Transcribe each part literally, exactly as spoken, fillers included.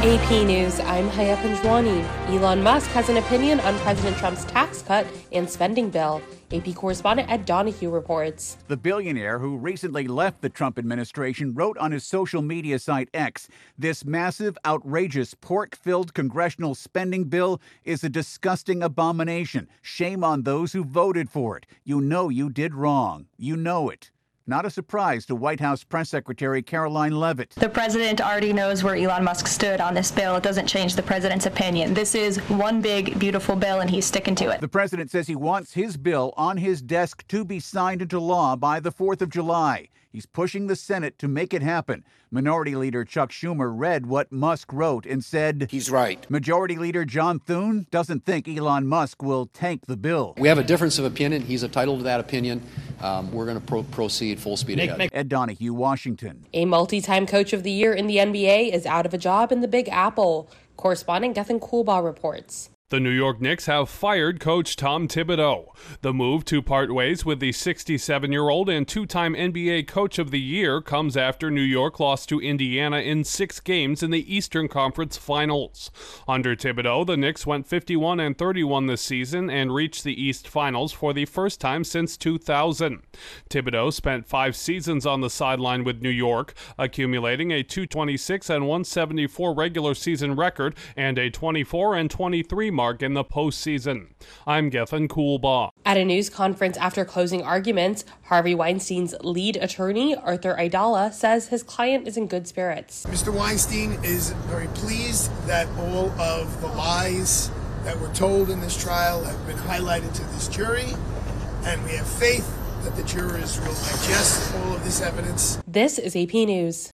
A P News, I'm Haya Panjwani. Elon Musk has an opinion on President Trump's tax cut and spending bill. A P correspondent Ed Donahue reports. The billionaire who recently left the Trump administration wrote on his social media site X, "This massive, outrageous, pork-filled congressional spending bill is a disgusting abomination. Shame on those who voted for it. You know you did wrong. You know it." Not a surprise to White House Press Secretary Caroline Leavitt. The president already knows where Elon Musk stood on this bill. It doesn't change the president's opinion. This is one big, beautiful bill, and he's sticking to it. The president says he wants his bill on his desk to be signed into law by the fourth of July. He's pushing the Senate to make it happen. Minority Leader Chuck Schumer read what Musk wrote and said, "He's right." Majority Leader John Thune doesn't think Elon Musk will tank the bill. We have a difference of opinion. He's entitled to that opinion. Um, we're going to pro- proceed full speed make, ahead. Make. Ed Donahue, Washington. A multi-time coach of the year in the N B A is out of a job in the Big Apple. Correspondent Gethin Coolbaugh reports. The New York Knicks have fired coach Tom Thibodeau. The move to part ways with the sixty-seven-year-old and two-time N B A Coach of the Year comes after New York lost to Indiana in six games in the Eastern Conference Finals. Under Thibodeau, the Knicks went fifty-one and thirty-one this season and reached the East Finals for the first time since two thousand. Thibodeau spent five seasons on the sideline with New York, accumulating a two twenty-six and one seventy-four regular season record and a twenty-four and twenty-three mark in the postseason. I'm Gethin Coolbaugh. At a news conference after closing arguments, Harvey Weinstein's lead attorney, Arthur Aidala, says his client is in good spirits. Mister Weinstein is very pleased that all of the lies that were told in this trial have been highlighted to this jury, and we have faith that the jurors will digest all of this evidence. This is A P News.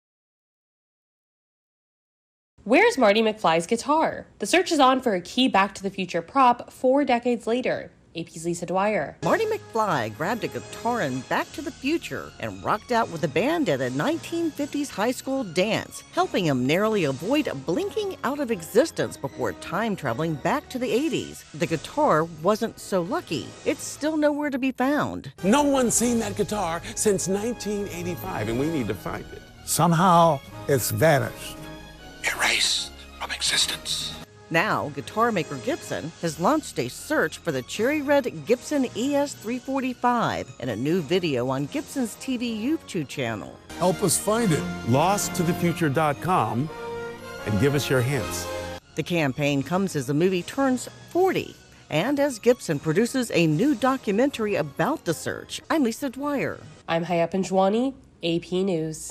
Where's Marty McFly's guitar? The search is on for a key Back to the Future prop four decades later. A P's Lisa Dwyer. Marty McFly grabbed a guitar in Back to the Future and rocked out with the band at a nineteen fifties high school dance, helping him narrowly avoid blinking out of existence before time traveling back to the eighties. The guitar wasn't so lucky. It's still nowhere to be found. No one's seen that guitar since nineteen eighty-five, and we need to find it. Somehow it's vanished. Erased from existence. Now, guitar maker Gibson has launched a search for the cherry red Gibson E S three forty-five in a new video on Gibson's T V YouTube channel. Help us find it. lost to the future dot com and give us your hints. The campaign comes as the movie turns forty, and as Gibson produces a new documentary about the search. I'm Lisa Dwyer. I'm Haya Panjwani, A P News.